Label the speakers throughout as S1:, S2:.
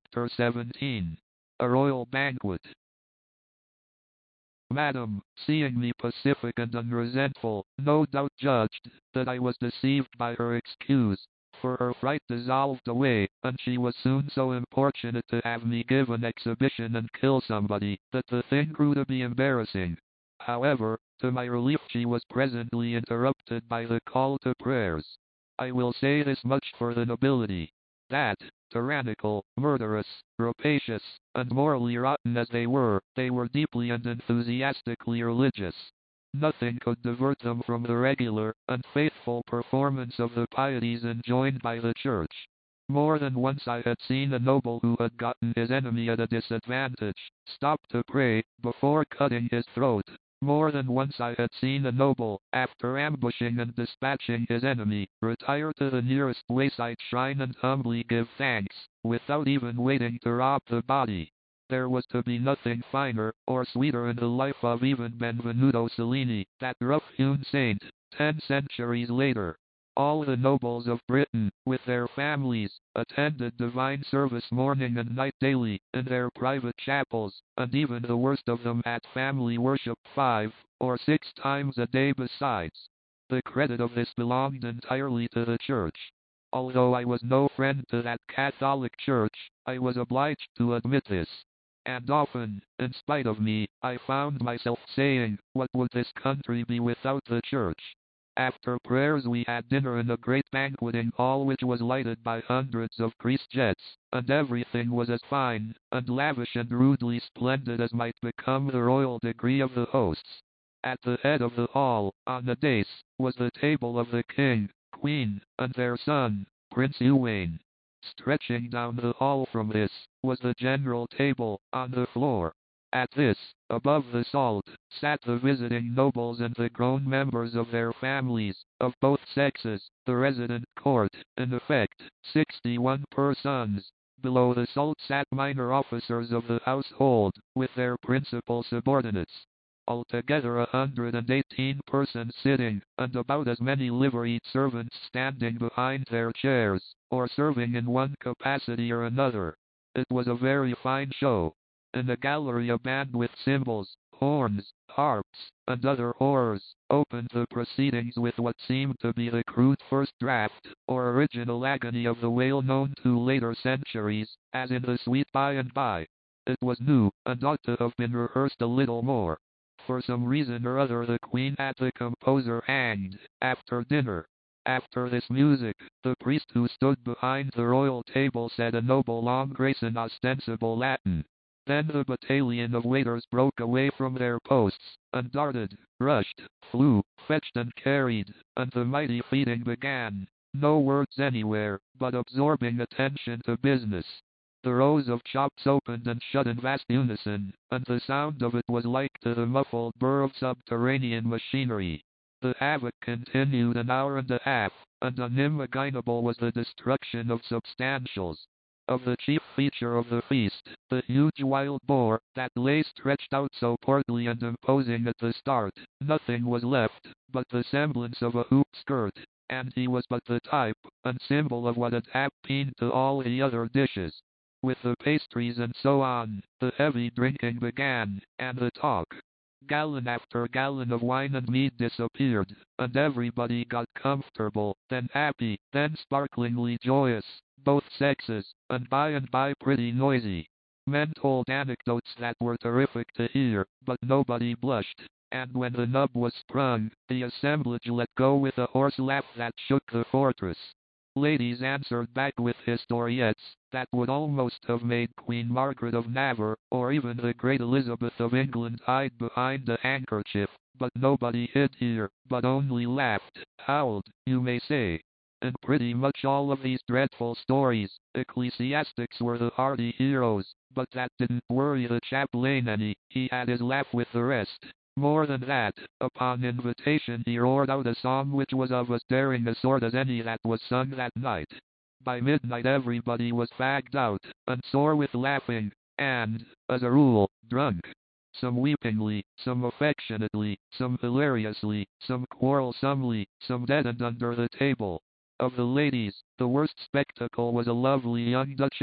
S1: Chapter 17. A Royal Banquet. Madam, seeing me pacific and unresentful, no doubt judged that I was deceived by her excuse, for her fright dissolved away, and she was soon so importunate to have me give an exhibition and kill somebody, that the thing grew to be embarrassing. However, to my relief she was presently interrupted by the call to prayers. I will say this much for the nobility, that, tyrannical, murderous, rapacious, and morally rotten as they were deeply and enthusiastically religious. Nothing could divert them from the regular and faithful performance of the pieties enjoined by the Church. More than once I had seen a noble who had gotten his enemy at a disadvantage stop to pray before cutting his throat. More than once I had seen a noble, after ambushing and dispatching his enemy, retire to the nearest wayside shrine and humbly give thanks, without even waiting to rob the body. There was to be nothing finer or sweeter in the life of even Benvenuto Cellini, that rough-hewn saint, 10 centuries later. All the nobles of Britain, with their families, attended divine service morning and night daily, in their private chapels, and even the worst of them had family worship 5 or 6 times a day besides. The credit of this belonged entirely to the Church. Although I was no friend to that Catholic Church, I was obliged to admit this. And often, in spite of me, I found myself saying, what would this country be without the Church? After prayers we had dinner in a great banqueting hall which was lighted by hundreds of priest jets, and everything was as fine, and lavish and rudely splendid as might become the royal degree of the hosts. At the head of the hall, on the dais, was the table of the king, queen, and their son, Prince Uwaine. Stretching down the hall from this, was the general table, on the floor. At this, above the salt, sat the visiting nobles and the grown members of their families, of both sexes, the resident court, in effect, 61 persons. Below the salt sat minor officers of the household, with their principal subordinates. Altogether 118 persons sitting, and about as many liveried servants standing behind their chairs, or serving in one capacity or another. It was a very fine show. In the gallery a band with cymbals, horns, harps, and other horrors, opened the proceedings with what seemed to be the crude first draft, or original agony of the wail known to later centuries, as in the Sweet By and By. It was new, and ought to have been rehearsed a little more. For some reason or other the Queen had the composer hanged, after dinner. After this music, the priest who stood behind the royal table said a noble long grace in ostensible Latin. Then the battalion of waiters broke away from their posts, and darted, rushed, flew, fetched and carried, and the mighty feeding began. No words anywhere, but absorbing attention to business. The rows of chops opened and shut in vast unison, and the sound of it was like to the muffled burr of subterranean machinery. The havoc continued an hour and a half, and unimaginable was the destruction of substantials. Of the chief feature of the feast, the huge wild boar, that lay stretched out so portly and imposing at the start, nothing was left, but the semblance of a hoop skirt, and he was but the type and symbol of what had happened to all the other dishes. With the pastries and so on, the heavy drinking began, and the talk. Gallon after gallon of wine and mead disappeared, and everybody got comfortable, then happy, then sparklingly joyous, both sexes, and by pretty noisy. Men told anecdotes that were terrific to hear, but nobody blushed, and when the nub was sprung, the assemblage let go with a hoarse laugh that shook the fortress. Ladies answered back with historiettes that would almost have made Queen Margaret of Navarre, or even the great Elizabeth of England hide behind a handkerchief, but nobody hid here, but only laughed, howled, you may say. In pretty much all of these dreadful stories, ecclesiastics were the hardy heroes, but that didn't worry the chaplain any, he had his laugh with the rest. More than that, upon invitation he roared out a song which was of as daring a sort as any that was sung that night. By midnight everybody was fagged out, and sore with laughing, and, as a rule, drunk. Some weepingly, some affectionately, some hilariously, some quarrelsomely, some deadened under the table. Of the ladies, the worst spectacle was a lovely young duchess,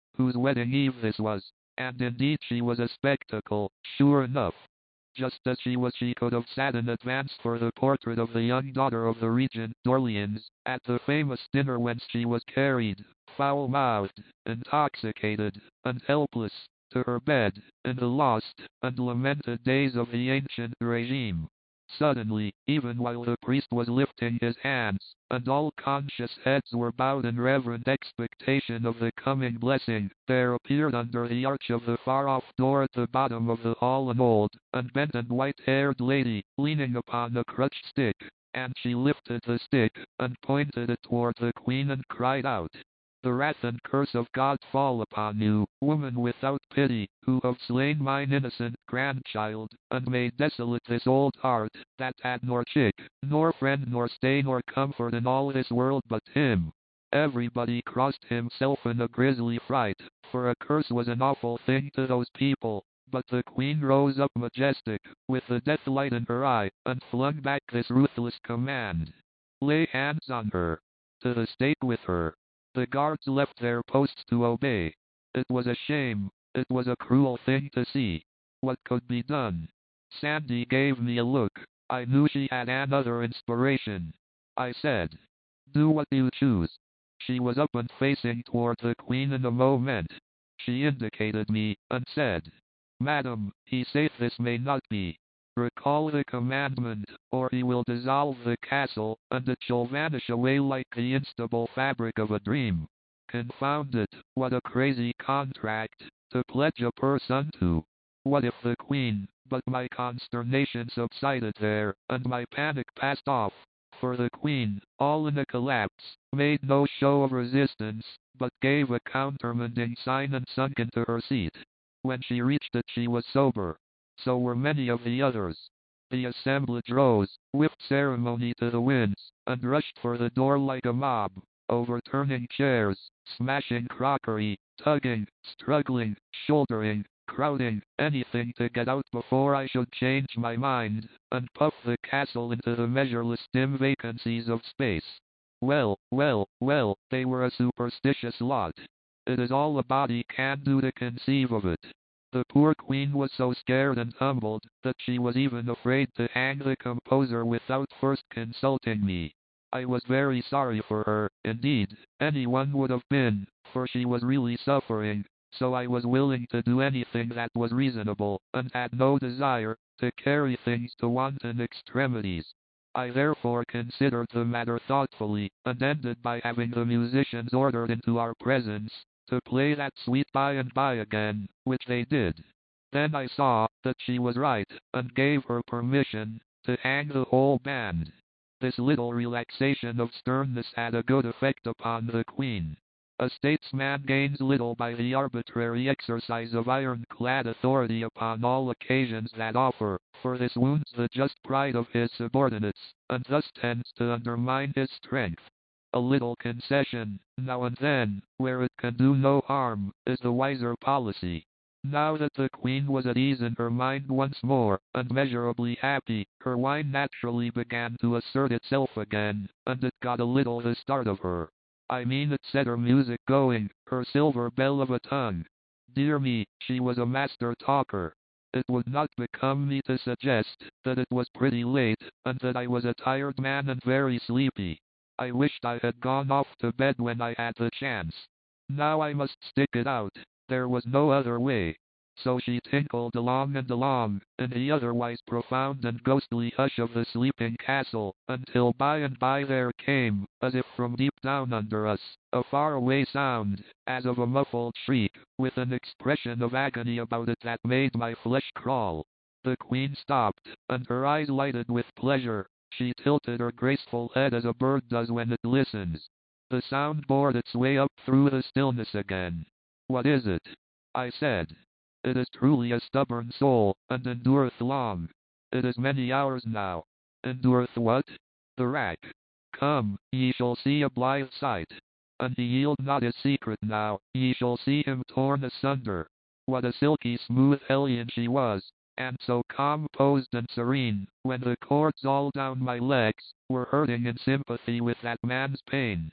S1: whose wedding eve this was, and indeed she was a spectacle, sure enough. Just as she was, she could have sat in advance for the portrait of the young daughter of the Regent d'Orleans, at the famous dinner whence she was carried, foul-mouthed, intoxicated, and helpless, to her bed, in the lost and lamented days of the ancient regime. Suddenly, even while the priest was lifting his hands, and all conscious heads were bowed in reverent expectation of the coming blessing, there appeared under the arch of the far-off door at the bottom of the hall an old, and bent and white-haired lady, leaning upon a crutched stick, and she lifted the stick, and pointed it toward the Queen and cried out, "The wrath and curse of God fall upon you, woman without pity, who have slain mine innocent grandchild, and made desolate this old heart, that had nor chick, nor friend, nor stay, nor comfort in all this world but him." Everybody crossed himself in a grisly fright, for a curse was an awful thing to those people. But the Queen rose up majestic, with the death light in her eye, and flung back this ruthless command: "Lay hands on her! To the stake with her!" The guards left their posts to obey. It was a shame. It was a cruel thing to see. What could be done? Sandy gave me a look. I knew she had another inspiration. I said, "Do what you choose." She was up and facing toward the Queen in a moment. She indicated me, and said, "Madam, he saith this may not be. Recall the commandment, or he will dissolve the castle, and it shall vanish away like the instable fabric of a dream." Confound it, what a crazy contract, to pledge a purse unto. What if the Queen— But my consternation subsided there, and my panic passed off, for the Queen, all in a collapse, made no show of resistance, but gave a countermanding sign and sunk into her seat. When she reached it she was sober. So were many of the others. The assemblage rose, whipped ceremony to the winds, and rushed for the door like a mob, overturning chairs, smashing crockery, tugging, struggling, shouldering, crowding, anything to get out before I should change my mind, and puff the castle into the measureless dim vacancies of space. Well, well, well, they were a superstitious lot. It is all a body can do to conceive of it. The poor Queen was so scared and humbled, that she was even afraid to hang the composer without first consulting me. I was very sorry for her, indeed, anyone would have been, for she was really suffering, so I was willing to do anything that was reasonable, and had no desire to carry things to wanton extremities. I therefore considered the matter thoughtfully, and ended by having the musicians ordered into our presence, to play that sweet By and By again, which they did. Then I saw that she was right, and gave her permission to hang the whole band. This little relaxation of sternness had a good effect upon the Queen. A statesman gains little by the arbitrary exercise of ironclad authority upon all occasions that offer, for this wounds the just pride of his subordinates, and thus tends to undermine his strength. A little concession, now and then, where it can do no harm, is the wiser policy. Now that the Queen was at ease in her mind once more, and measurably happy, her wine naturally began to assert itself again, and it got a little the start of her. I mean it set her music going, her silver bell of a tongue. Dear me, she was a master talker. It would not become me to suggest that it was pretty late, and that I was a tired man and very sleepy. I wished I had gone off to bed when I had the chance. Now I must stick it out. There was no other way. So she tinkled along and along, in the otherwise profound and ghostly hush of the sleeping castle, until by and by there came, as if from deep down under us, a far-away sound, as of a muffled shriek, with an expression of agony about it that made my flesh crawl. The Queen stopped, and her eyes lighted with pleasure. She tilted her graceful head as a bird does when it listens. The sound bored its way up through the stillness again. "What is it?" I said. "It is truly a stubborn soul, and endureth long. It is many hours now." "Endureth what?" "The rack. Come, ye shall see a blithe sight. And he yield not his secret now, ye shall see him torn asunder." What a silky smooth hellion she was, and so calm, posed, and serene, when the cords all down my legs were hurting in sympathy with that man's pain.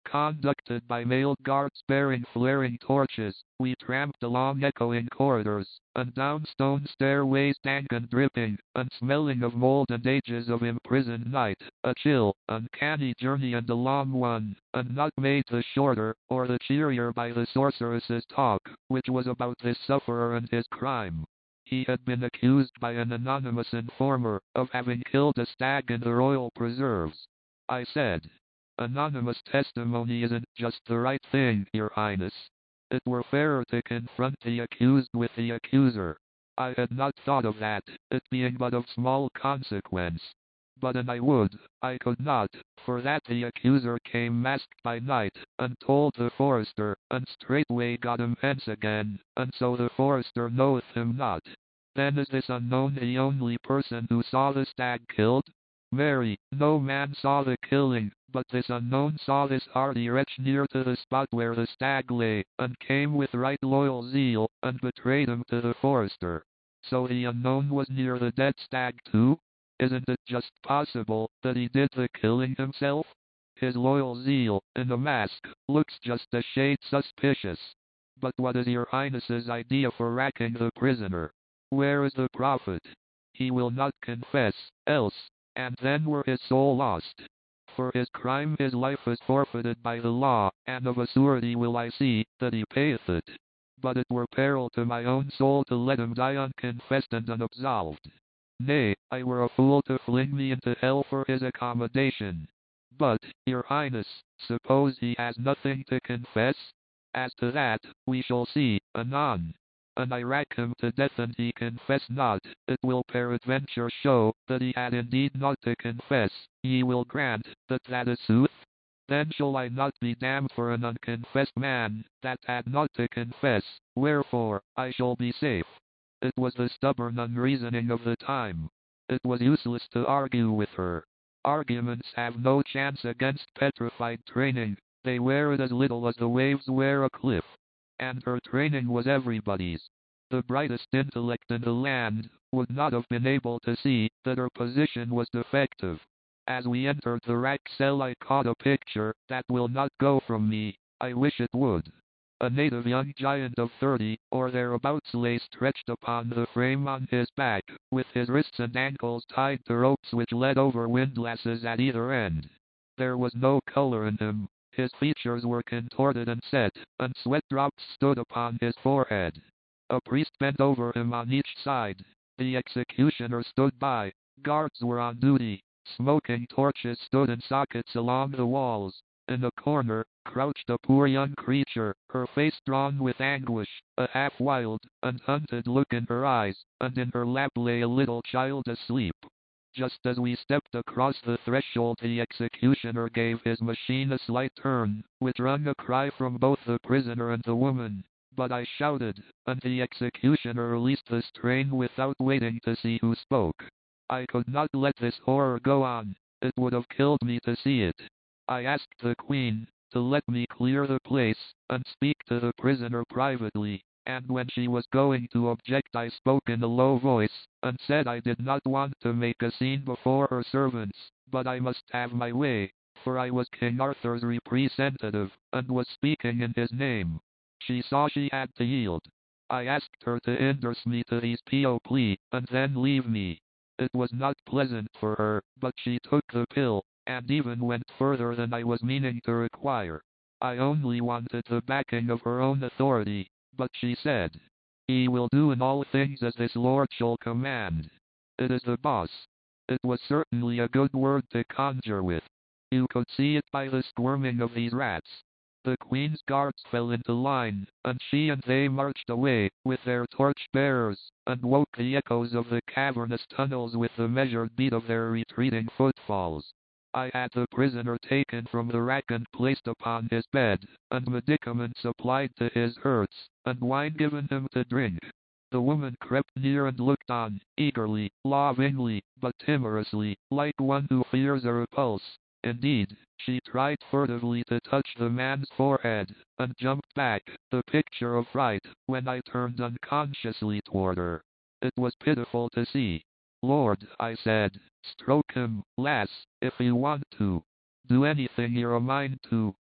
S1: conducted by male guards bearing flaring torches, we tramped along echoing corridors, and down stone stairways dank and dripping, and smelling of mold and ages of imprisoned night, a chill, uncanny journey and a long one, and not made the shorter, or the cheerier by the sorceress's talk, which was about this sufferer and his crime. He had been accused by an anonymous informer of having killed a stag in the royal preserves. I said, "Anonymous testimony isn't just the right thing, Your Highness. It were fairer to confront the accused with the accuser." I had not thought of that, it being but of small consequence. But an I could not, for that the accuser came masked by night, and told the forester, and straightway got him hence again, and so the forester knoweth him not. Then is this unknown the only person who saw the stag killed? Marry, no man saw the killing, but this unknown saw this hardy wretch near to the spot where the stag lay, and came with right loyal zeal, and betrayed him to the forester. So the unknown was near the dead stag too? Isn't it just possible that he did the killing himself? His loyal zeal, in a mask, looks just a shade suspicious. But what is Your Highness's idea for racking the prisoner? Where is the prophet? He will not confess, else, and then were his soul lost. For his crime his life is forfeited by the law, and of a surety will I see that he payeth it. But it were peril to my own soul to let him die unconfessed and unabsolved. Nay, I were a fool to fling me into hell for his accommodation. But, Your Highness, suppose he has nothing to confess? As to that, we shall see, anon. An I rack him to death and he confess not, it will peradventure show that he had indeed naught to confess. Ye will grant that that is sooth? Then shall I not be damned for an unconfessed man, that had naught to confess, wherefore, I shall be safe. It was the stubborn unreasoning of the time. It was useless to argue with her. Arguments have no chance against petrified training, they wear it as little as the waves wear a cliff. And her training was everybody's. The brightest intellect in the land would not have been able to see that her position was defective. As we entered the rack cell I caught a picture that will not go from me. I wish it would. A native young giant of 30, or thereabouts, lay stretched upon the frame on his back, with his wrists and ankles tied to ropes which led over windlasses at either end. There was no color in him. His features were contorted and set, and sweat drops stood upon his forehead. A priest bent over him on each side. The executioner stood by. Guards were on duty. Smoking torches stood in sockets along the walls. In a corner, crouched a poor young creature, her face drawn with anguish, a half-wild, unhunted look in her eyes, and in her lap lay a little child asleep. Just as we stepped across the threshold the executioner gave his machine a slight turn, which wrung a cry from both the prisoner and the woman. But I shouted, and the executioner released the strain without waiting to see who spoke. I could not let this horror go on. It would have killed me to see it. I asked the Queen to let me clear the place, and speak to the prisoner privately, and when she was going to object I spoke in a low voice, and said I did not want to make a scene before her servants, but I must have my way, for I was King Arthur's representative, and was speaking in his name. She saw she had to yield. I asked her to endorse me to his plea, and then leave me. It was not pleasant for her, but she took the pill, and even went further than I was meaning to require. I only wanted the backing of her own authority, but she said, "He will do in all things as his lord shall command." It is the boss. It was certainly a good word to conjure with. You could see it by the squirming of these rats. The Queen's guards fell into line, and she and they marched away, with their torch-bearers, and woke the echoes of the cavernous tunnels with the measured beat of their retreating footfalls. I had the prisoner taken from the rack and placed upon his bed, and medicaments applied to his hurts, and wine given him to drink. The woman crept near and looked on, eagerly, lovingly, but timorously, like one who fears a repulse. Indeed, she tried furtively to touch the man's forehead, and jumped back, the picture of fright, when I turned unconsciously toward her. It was pitiful to see. "Lord," I said, "stroke him, lass, if you want to. Do anything you're a mind to."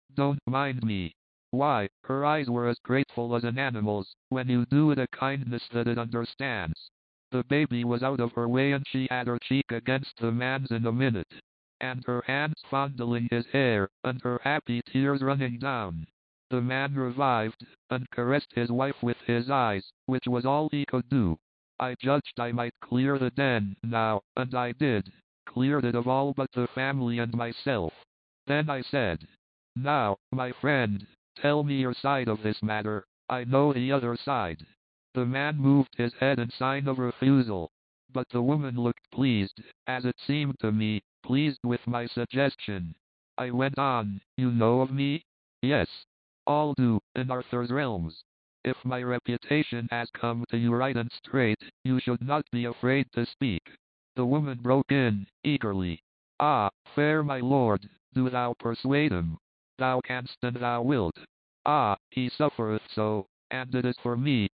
S1: Don't mind me. Why, her eyes were as grateful as an animal's, when you do it a kindness that it understands. The baby was out of her way and she had her cheek against the man's in a minute, and her hands fondling his hair, and her happy tears running down. The man revived, and caressed his wife with his eyes, which was all he could do. I judged I might clear the den now, and I did, cleared it of all but the family and myself. Then I said, now, my friend, tell me your side of this matter. I know the other side. The man moved his head in sign of refusal, but the woman looked pleased, as it seemed to me, pleased with my suggestion. I went on, you know of me? Yes. All do, in Arthur's realms. If my reputation has come to you right and straight, you should not be afraid to speak. The woman broke in, eagerly. Ah, fair my lord, do thou persuade him. Thou canst and thou wilt. Ah, he suffereth so, and it is for me,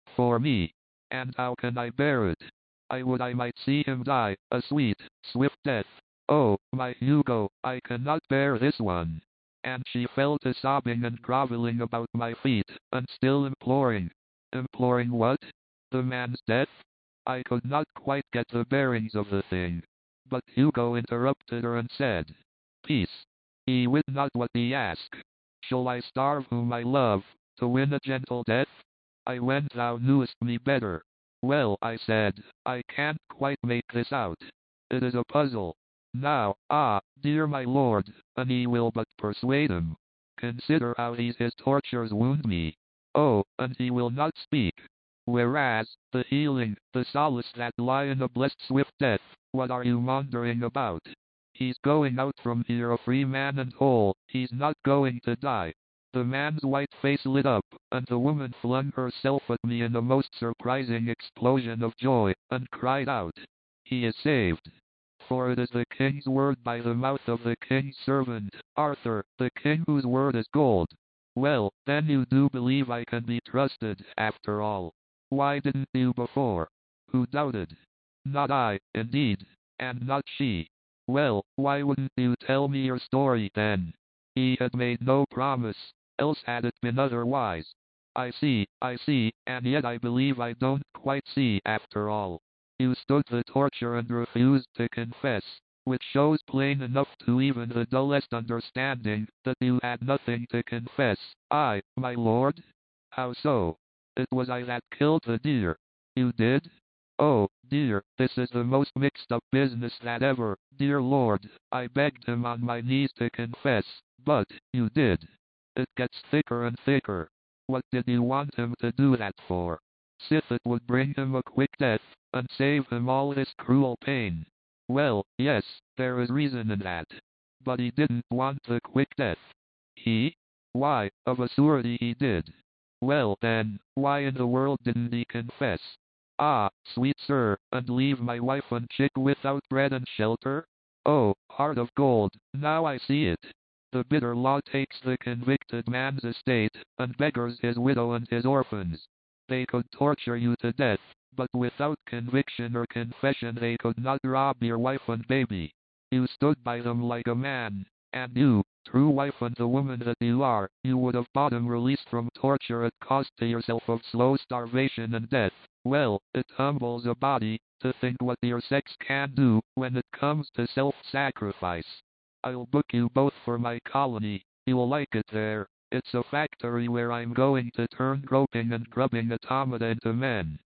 S1: and how can I bear it? I would I might see him die, a sweet, swift death. Oh, my Hugo, I cannot bear this one. And she fell to sobbing and groveling about my feet, and still imploring. Imploring what? The man's death? I could not quite get the bearings of the thing. But Hugo interrupted her and said, peace. He wit not what he ask. Shall I starve whom I love, to win a gentle death? I went thou knewest me better. Well, I said, I can't quite make this out. It is a puzzle. Now, dear my lord, and he will but persuade him. Consider how these his tortures wound me. Oh, and he will not speak. Whereas, the healing, the solace that lie in a blessed swift death, what are you maundering about? He's going out from here a free man and whole, he's not going to die. The man's white face lit up, and the woman flung herself at me in a most surprising explosion of joy, and cried out, he is saved. For it is the king's word by the mouth of the king's servant, Arthur, the king whose word is gold. Well, then you do believe I can be trusted, after all. Why didn't you before? Who doubted? Not I, indeed, and not she. Well, why wouldn't you tell me your story then? He had made no promise, else had it been otherwise. I see, and yet I believe I don't quite see after all. You stood the torture and refused to confess, which shows plain enough to even the dullest understanding that you had nothing to confess. I, my lord? How so? It was I that killed the deer. You did? Oh, dear, this is the most mixed up business that ever, dear lord, I begged him on my knees to confess, but, you did. It gets thicker and thicker. What did you want him to do that for? Sith it would bring him a quick death, and save him all this cruel pain. Well, yes, there is reason in that. But he didn't want the quick death. He? Why, of a surety he did. Well then, why in the world didn't he confess? Ah, sweet sir, and leave my wife and chick without bread and shelter? Oh, heart of gold, now I see it. The bitter law takes the convicted man's estate, and beggars his widow and his orphans. They could torture you to death, but without conviction or confession they could not rob your wife and baby. You stood by them like a man, and you, true wife and the woman that you are, you would have bought him release from torture at cost to yourself of slow starvation and death. Well, it humbles a body, to think what your sex can do, when it comes to self-sacrifice. I'll book you both for my colony, you'll like it there. It's a factory where I'm going to turn groping and grubbing automata into men.